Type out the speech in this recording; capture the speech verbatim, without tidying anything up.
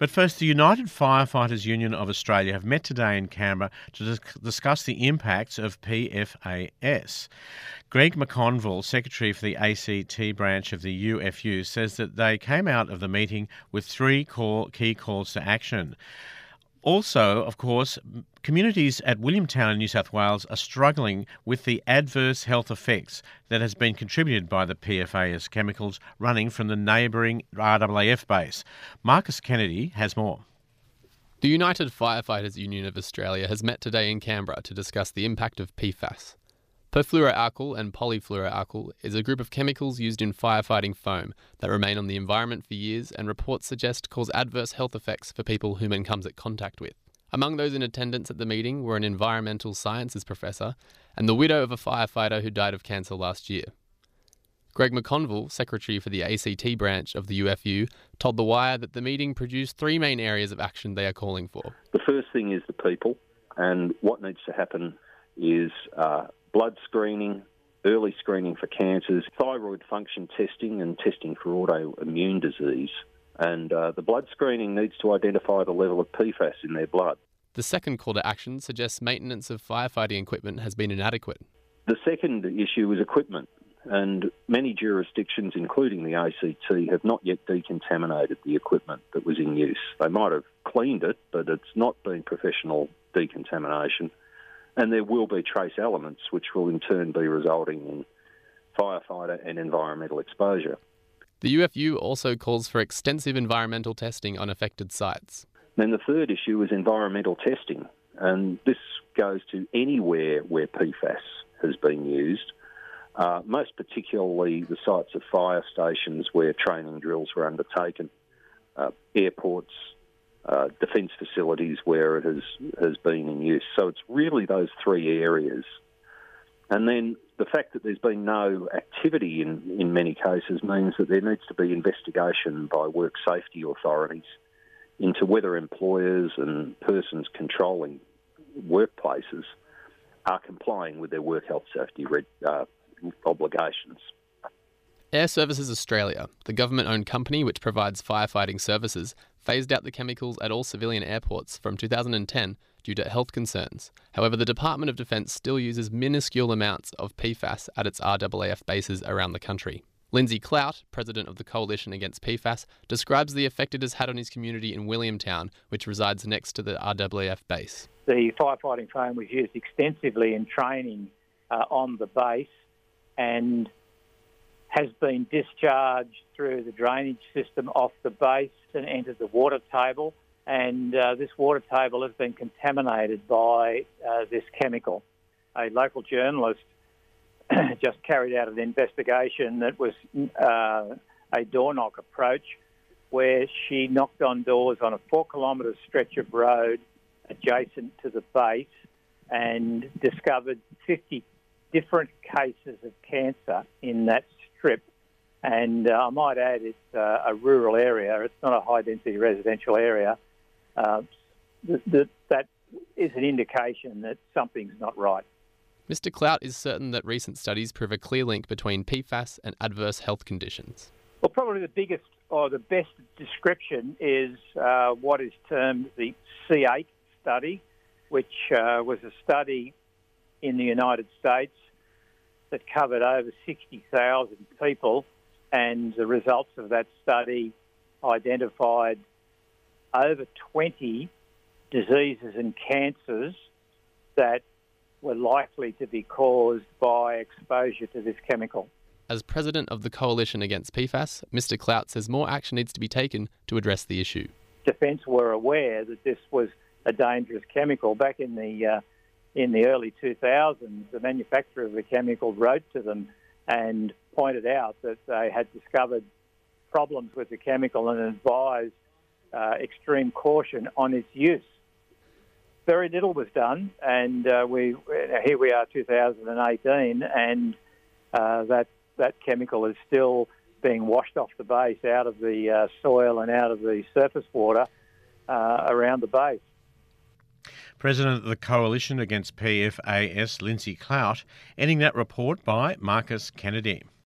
But first, the United Firefighters Union of Australia have met today in Canberra to dis- discuss the impacts of P F A S. Greg McConville, Secretary for the A C T branch of the U F U, says that they came out of the meeting with three core key calls to action. Also, of course, communities at Williamtown in New South Wales are struggling with the adverse health effects that has been contributed by the P F A S chemicals running from the neighbouring R A A F base. Marcus Kennedy has more. The United Firefighters Union of Australia has met today in Canberra to discuss the impact of P FAS. Perfluoroalkyl and polyfluoroalkyl is a group of chemicals used in firefighting foam that remain on the environment for years and reports suggest cause adverse health effects for people whom it comes in contact with. Among those in attendance at the meeting were an environmental sciences professor and the widow of a firefighter who died of cancer last year. Greg McConville, Secretary for the A C T branch of the U F U, told The Wire that the meeting produced three main areas of action they are calling for. The first thing is the people, and what needs to happen is uh, blood screening, early screening for cancers, thyroid function testing and testing for autoimmune disease. And uh, the blood screening needs to identify the level of P FAS in their blood. The second call to action suggests maintenance of firefighting equipment has been inadequate. The second issue is equipment, and many jurisdictions, including the A C T, have not yet decontaminated the equipment that was in use. They might have cleaned it, but it's not been professional decontamination. And there will be trace elements which will in turn be resulting in firefighter and environmental exposure. The U F U also calls for extensive environmental testing on affected sites. Then the third issue is environmental testing, and this goes to anywhere where P FAS has been used, uh, most particularly the sites of fire stations where training drills were undertaken, uh, airports, Uh, defence facilities where it has, has been in use. So it's really those three areas. And then the fact that there's been no activity in, in many cases means that there needs to be investigation by work safety authorities into whether employers and persons controlling workplaces are complying with their work health safety uh, obligations. Air Services Australia, the government-owned company which provides firefighting services, phased out the chemicals at all civilian airports from two thousand ten due to health concerns. However, the Department of Defence still uses minuscule amounts of P FAS at its R A A F bases around the country. Lindsay Clout, president of the Coalition Against P FAS, describes the effect it has had on his community in Williamtown, which resides next to the R A A F base. The firefighting foam was used extensively in training uh, on the base and has been discharged through the drainage system off the base and entered the water table. And uh, this water table has been contaminated by uh, this chemical. A local journalist just carried out an investigation that was uh, a door knock approach where she knocked on doors on a four kilometre stretch of road adjacent to the base and discovered fifty different cases of cancer in that strip. And uh, I might add it's uh, a rural area. It's not a high-density residential area. Uh, th- th- that is an indication that something's not right. Mister Clout is certain that recent studies prove a clear link between P FAS and adverse health conditions. Well, probably the biggest or the best description is uh, what is termed the C eight study, which uh, was a study in the United States that covered over sixty thousand people, and the results of that study identified over twenty diseases and cancers that were likely to be caused by exposure to this chemical. As president of the Coalition Against P FAS, Mister Clout says more action needs to be taken to address the issue. Defence were aware that this was a dangerous chemical. Back in the uh, in the early two thousands, the manufacturer of the chemical wrote to them and pointed out that they had discovered problems with the chemical and advised uh, extreme caution on its use. Very little was done, and uh, we here we are, two thousand eighteen, and uh, that that chemical is still being washed off the base, out of the uh, soil and out of the surface water uh, around the base. President of the Coalition Against P F A S, Lindsay Clout, ending that report by Marcus Kennedy.